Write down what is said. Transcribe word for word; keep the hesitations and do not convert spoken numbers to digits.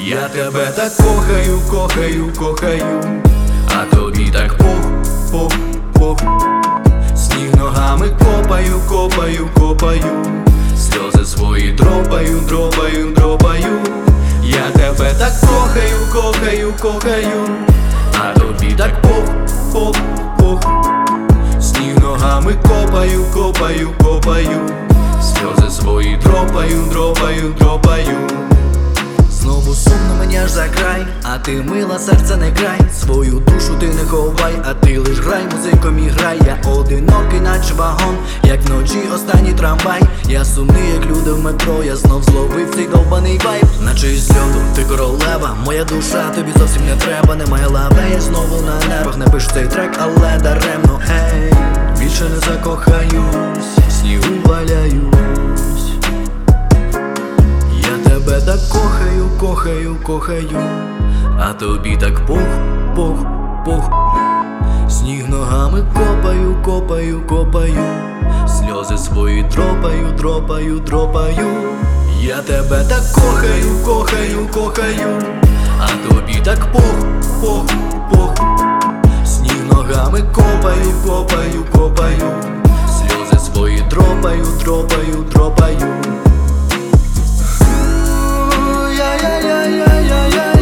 Я тебе так кохаю, кохаю, кохаю, а тобі так пох, пох, пох. Сніг ногами копаю, копаю, копаю, сльози свої дропаю, дропаю, дропаю. Я тебе так кохаю, кохаю, кохаю, а тобі так пох, пох, пох. Сніг ногами копаю, копаю, копаю, сльози свої дропаю, дропаю, дропаю. Знову сумно мені аж за край, а ти мила, серце не край. Свою душу ти не ховай, а ти лиш грай, музиком і грай. Я одинокий, наче вагон, як вночі останній трамвай. Я сумний, як люди в метро, я знов зловив цей довбаний вайб. Наче із льоду, ти королева, моя душа тобі зовсім не треба. Немає лаве, я знову на нервах. Не пишу цей трек, але даремно, ей. Більше не закохаюсь, снігу валяюсь. Я тебе так кохаю, кохаю, кохаю, а тобі так пох, пох, пох. Сніг ногами копаю, копаю, копаю, сльози свої дропаю, дропаю, дропаю. Я тебе так кохаю, кохаю, кохаю, а тобі так пох, пох, пох. Сніг ногами копаю, копаю, копаю, сльози свої дропаю, дропаю, дропаю. Yeah, yeah, yeah, yeah, yeah, yeah.